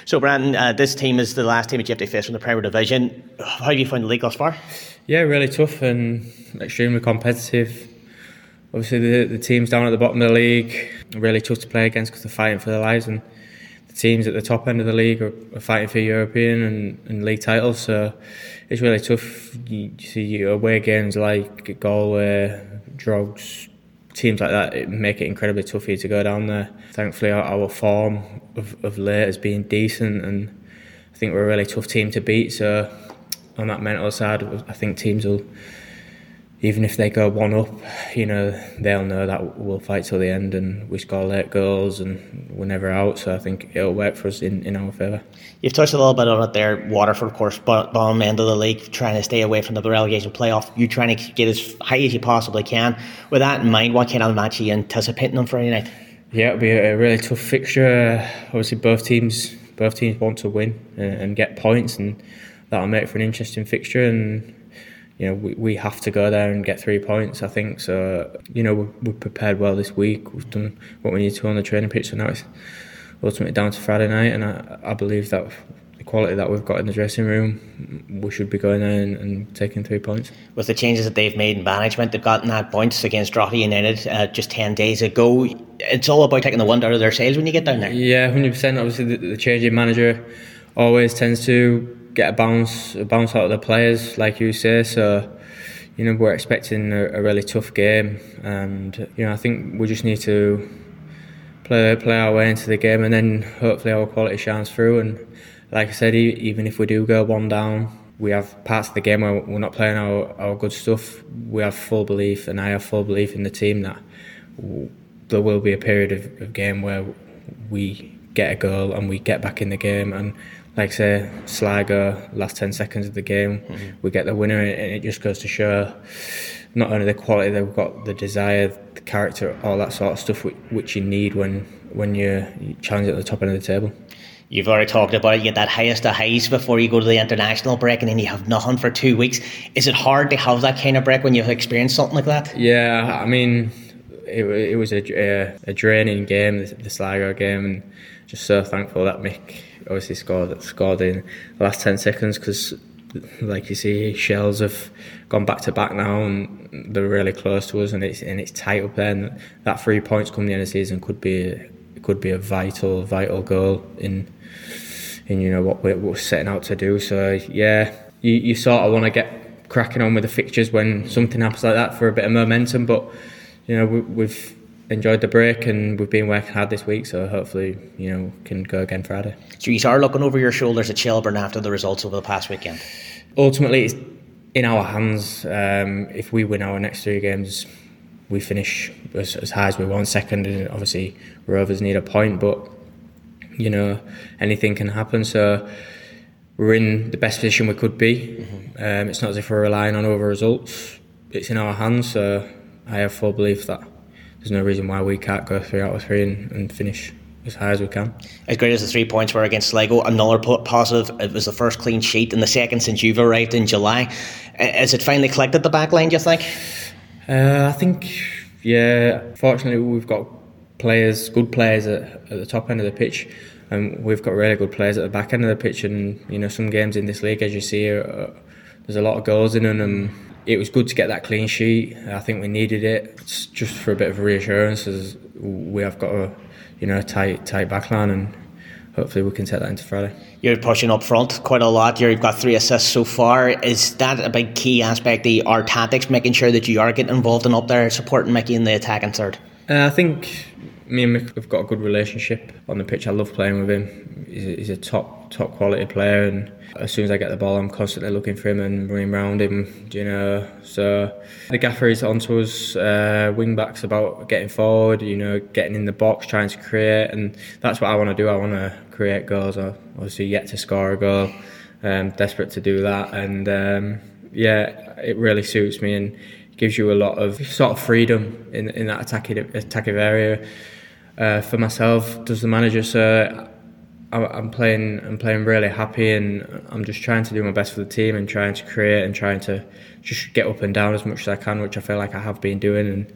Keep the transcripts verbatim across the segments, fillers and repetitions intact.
So, Brandon, uh, this team is the last team that you have to face from the Premier Division. How have you found the league thus far? Yeah, really tough and extremely competitive. Obviously, the, the teams down at the bottom of the league are really tough to play against because they're fighting for their lives, and the teams at the top end of the league are, are fighting for European and, and league titles. So it's really tough. You, you see away games like Galway, Drogs, teams like that, it make it incredibly tough for you to go down there. Thankfully, our, our form of, of late has been decent, and I think we're a really tough team to beat. So on that mental side, I think teams will, even if they go one up, you know, they'll know that we'll fight till the end, and we score late goals and we're never out. So I think it'll work for us in, in our favour. You've touched a little bit on it there. Waterford, of course, bottom end of the league, trying to stay away from the relegation playoff. You trying to get as high as you possibly can. With that in mind, what kind of match are you anticipating on Friday night? Yeah, it'll be a really tough fixture. Obviously, both teams both teams want to win and, and get points, and that'll make for an interesting fixture. And you know, we, we have to go there and get three points, I think. So, you know, we're, we're prepared well this week. We've done what we need to on the training pitch, so now it's ultimately down to Friday night. And I, I believe that the quality that we've got in the dressing room, we should be going there and, and taking three points. With the changes that they've made in management, they've gotten that points against Drogheda United uh, just ten days ago. It's all about taking the wind out of their sails when you get down there. Yeah, one hundred percent. Obviously, the, the change in manager always tends to get a bounce, a bounce out of the players, like you say. So, you know, we're expecting a, a really tough game, and you know, I think we just need to play play our way into the game, and then hopefully our quality shines through. And like I said, even if we do go one down, we have parts of the game where we're not playing our, our good stuff. We have full belief, and I have full belief in the team that there will be a period of, of game where we get a goal and we get back in the game. And like I say, Sligo, last ten seconds of the game, mm-hmm. we get the winner, and it just goes to show not only the quality, they've got the desire, the character, all that sort of stuff which you need when, when you're challenging at the top end of the table. You've already talked about it, you get that highest of highs before you go to the international break, and then you have nothing for two weeks. Is it hard to have that kind of break when you've experienced something like that? Yeah, I mean, it, it was a, a, a draining game, the, the Sligo game, and just so thankful that Mick obviously scored scored in the last ten seconds, because like you see, Shells have gone back to back now and they're really close to us, and it's and it's tight up there, and that three points come the end of the season could be a, could be a vital vital goal in in you know what we're, we're setting out to do. So yeah, you, you sort of want to get cracking on with the fixtures when something happens like that for a bit of momentum, but you know we, we've enjoyed the break and we've been working hard this week, so hopefully, you know, can go again Friday. So you are looking over your shoulders at Shelbourne after the results over the past weekend? Ultimately, it's in our hands. Um, if we win our next three games, we finish as, as high as we want, second, and obviously Rovers need a point, but you know, anything can happen. So we're in the best position we could be. Mm-hmm. Um, it's not as if we're relying on over results. It's in our hands, so I have full belief that there's no reason why we can't go three out of three and, and finish as high as we can. As great as the three points were against Sligo, another positive, it was the first clean sheet and the second since you've arrived in July. Has it finally clicked at the back line, do you think? Uh, I think, yeah, fortunately we've got players, good players at, at the top end of the pitch, and we've got really good players at the back end of the pitch. And you know, some games in this league, as you see, uh, there's a lot of goals in them, and it was good to get that clean sheet. I think we needed it. It's just for a bit of reassurance, as we have got a, you know, a tight, tight backline, and hopefully we can take that into Friday. You're pushing up front quite a lot. You've got three assists so far. Is that a big key aspect of our tactics, making sure that you are getting involved and up there supporting Mickey in the attacking third? Uh, I think me and Mick have got a good relationship on the pitch. I love playing with him. He's a, he's a top top quality player, and as soon as I get the ball, I'm constantly looking for him and running around him. You know, so the gaffer is onto us. Uh, wing backs about getting forward. You know, getting in the box, trying to create, and that's what I want to do. I want to create goals. I obviously yet to score a goal. I'm desperate to do that, and um, yeah, it really suits me and gives you a lot of sort of freedom in in that attacking attacking area. Uh, for myself, does the manager, so I'm playing I'm playing really happy, and I'm just trying to do my best for the team and trying to create and trying to just get up and down as much as I can, which I feel like I have been doing. And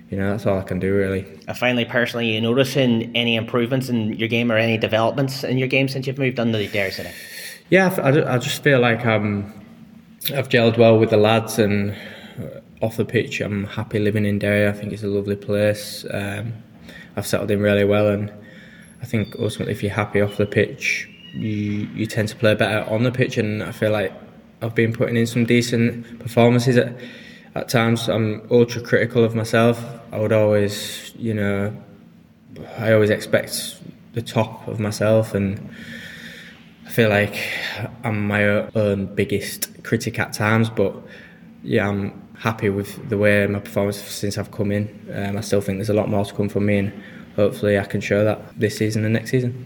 you know, that's all I can do really. And finally, personally, you noticing any improvements in your game or any developments in your game since you've moved on to Derry City? Yeah, I, I just feel like I'm, I've gelled well with the lads, and off the pitch I'm happy living in Derry. I think it's a lovely place. Um, I've settled in really well, and I think ultimately if you're happy off the pitch, you, you tend to play better on the pitch, and I feel like I've been putting in some decent performances. At, at times I'm ultra critical of myself. I would always, you know, I always expect the top of myself, and I feel like I'm my own biggest critic at times, but yeah, I'm happy with the way my performance since I've come in. Um, I still think there's a lot more to come from me, and hopefully I can show that this season and next season.